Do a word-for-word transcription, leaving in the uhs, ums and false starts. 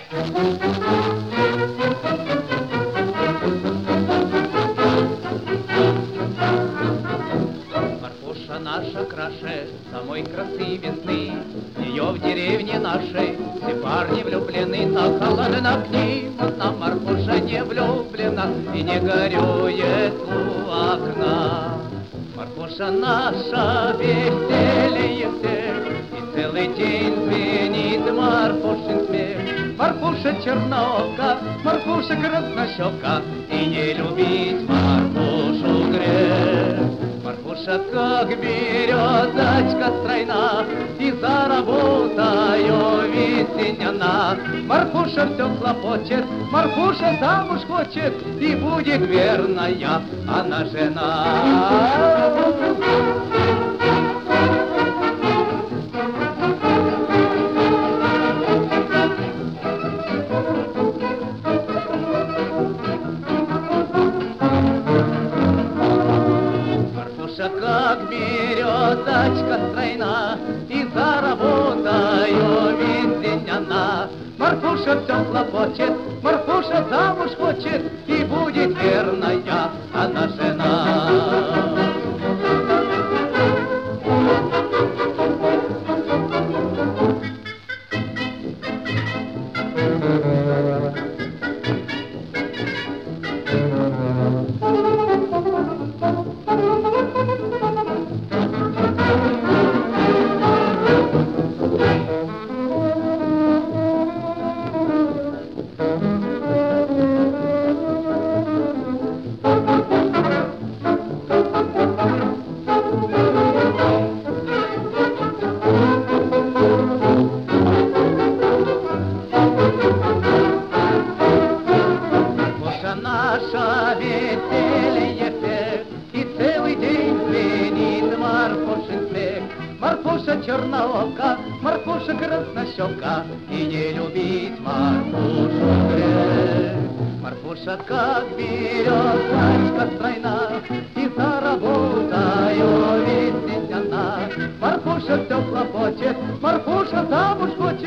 Марфуша наша краше самой красы весны, в нее в деревне нашей все парни влюблены, так холодно к ним одна Марфуша не влюблена и не горюет у окна. Марфуша наша веселее всех, и целый день звенит Марфушин смех. Марфуша чернока, Марфуша краснощека, и не любить Марфушу грех. Марфуша как березочка стройна, и за работою весенняна. Марфуша все хлопочет, Марфуша замуж хочет, и будет верная она жена. Как березочка стройна, и за работою весенняна. Марфуша все хлопочет, Марфуша замуж хочет, и будет верная она жена. Наша веселье всех, и целый день звенит Марфушин смех. Марфуша черноока, Марфуша краснощека, и не любить Марфушу грех. Марфуша как березочка стройна, и за работою весенняна. Марфуша все хлопочет, Марфуша замуж хочет,